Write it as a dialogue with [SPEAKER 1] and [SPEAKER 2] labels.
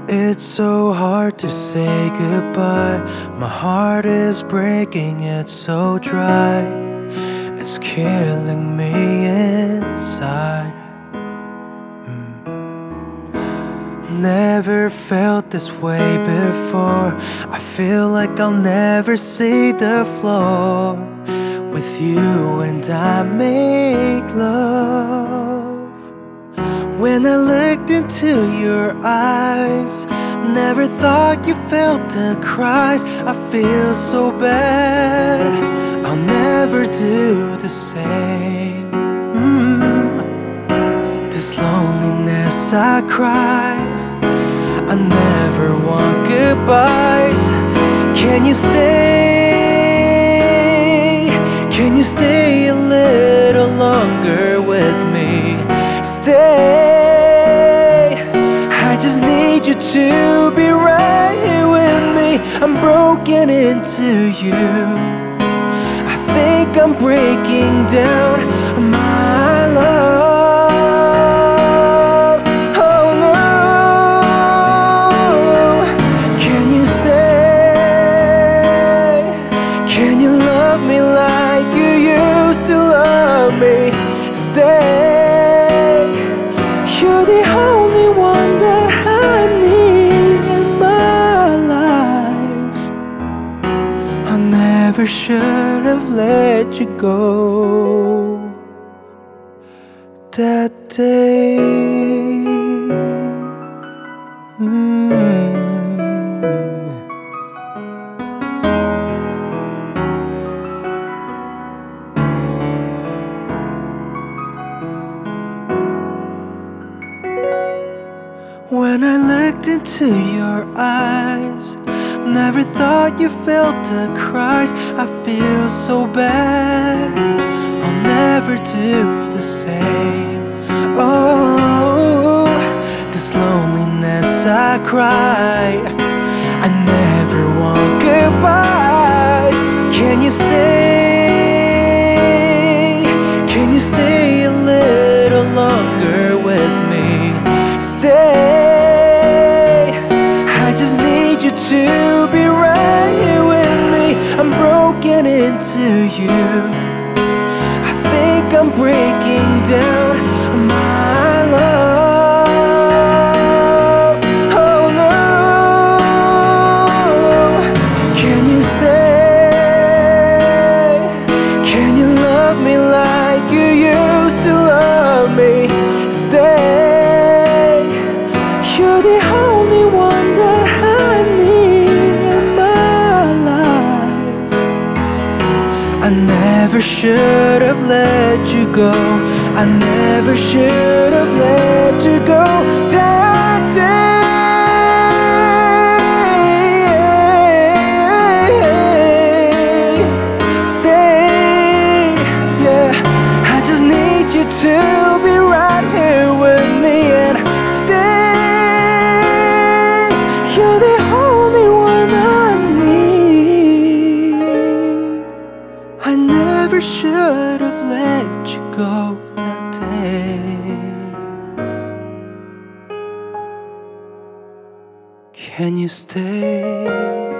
[SPEAKER 1] It's so hard to say goodbye. My heart is breaking, it's so dry. It's killing me inside. Never felt this way before. I feel like I'll never see the floor. With you and I make love. When I looked into your eyes, never thought you felt the cries. I feel so bad, I'll never do the same. This loneliness I cry, I never want goodbyes. Can you stay? Can you stay a little longer with me? Stay, I just need you to be right here with me. I'm broken into you, I think I'm breaking down, my love. Oh no, can you stay? Can you love me like you used to love me? Stay, you're the only one that I need in my life. I never should have let you go that day. When I looked into your eyes, never thought you felt the cries. I feel so bad, I'll never do the same. Oh, this loneliness I cry, I never want goodbyes. Can you stay? Can you stay a little longer with me? Stay, I just need you to be right here with me. I'm broken into you, I think I'm breaking down, my love. Oh no, can you stay? Can you love me like you used to love me? Stay, you're the only one that I need in my life. I never should have let you go, I never should have let you go that day. Stay, yeah, I just need you to be right here with me and stay. You're the only one I need. I never should have let you go that day. Can you stay?